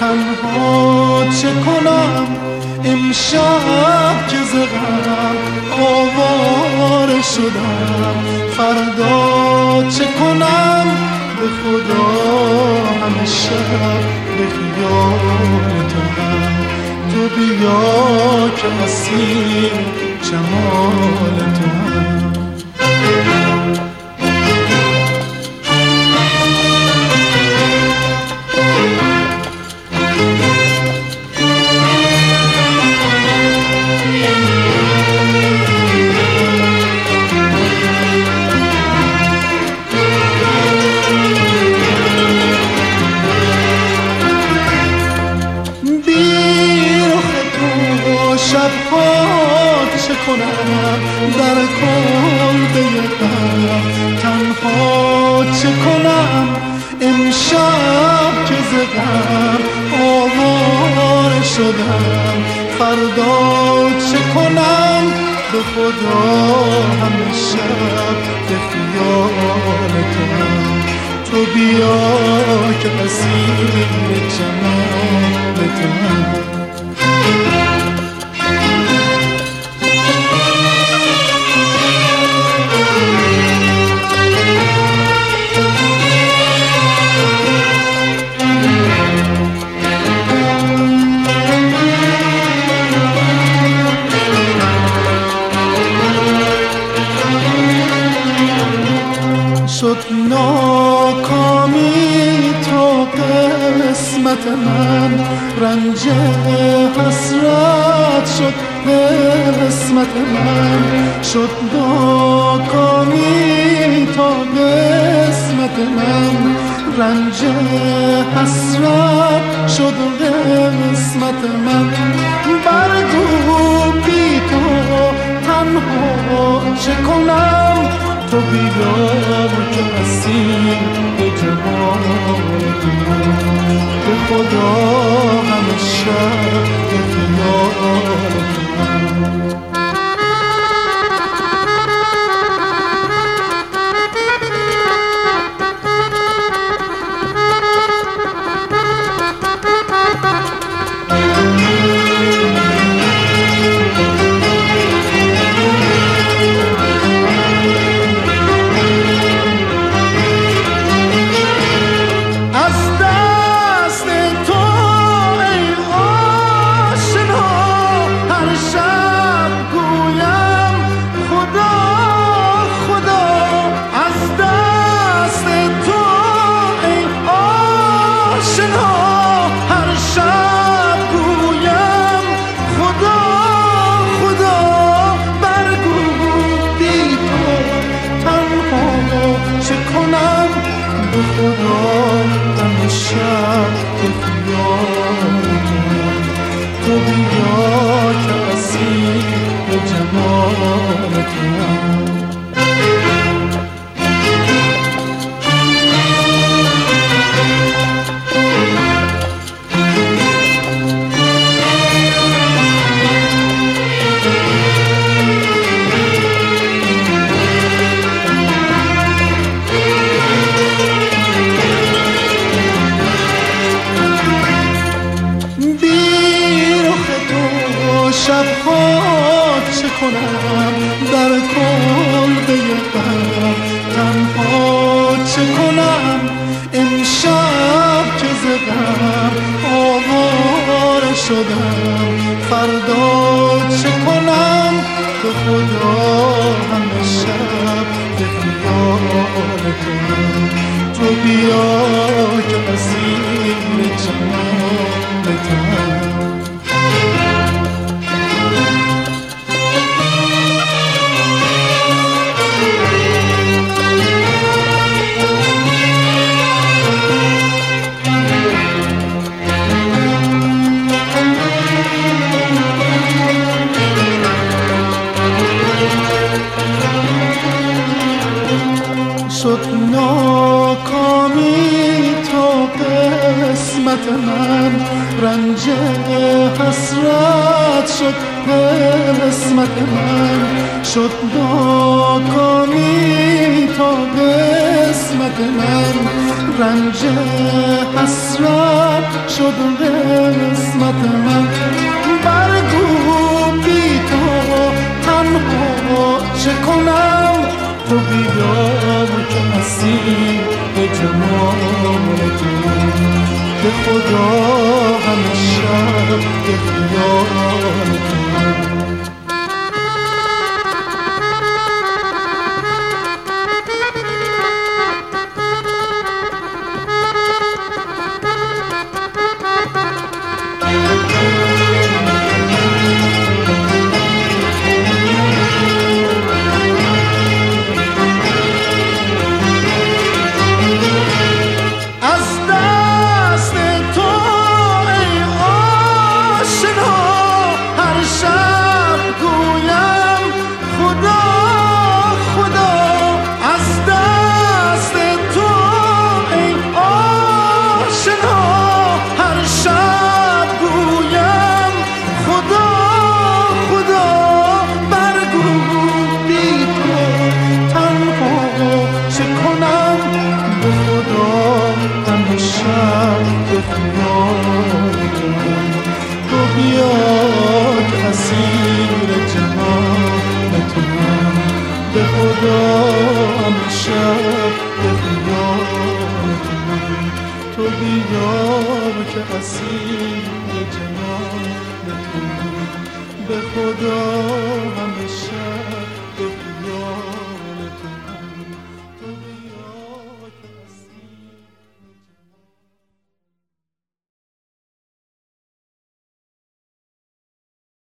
تنها چه کنم امشب که ز غم آواره شدم، فردا چه کنم به خدا همه شب به خیال تو هم. تو بیا که اسیر جمال تو هم. شبها چه کنم در کلبه غم، تنها چه کنم امشب که ز غم آواره شدم، فردا چه کنم به خدا همه شب به خیال تو هم. تو بیا که اسیر جمال تو هم. شد ناکامی تو قسمت من، رنج حسرت شد قسمت من. شد ناکامی تو قسمت من، رنج حسرت شد قسمت من. برگو بی تو تنها چه کنم، تو بیا که اسیر به جمال تو به خدا همه شب به خیال تو. تو بیا که اسیر جمال تو. شبها چه کنم در کلبه غم، تنها چه کنم امشب که ز غم آواره شدم، فردا چه کنم به خدا همه شب به خیال تو. تو بیا که اسیر جمال تو. شد ناکامی تو قسمت من، رنج حسرت شد قسمت من شد ناکامی تا قسمت من رنج حسرت شد قسمت من برگو بی تو تنها چه کنم تو بیا که مسیح جمال تو به خدا همه شب به خیال تو تو بیا که اسیر جمال تو به خدا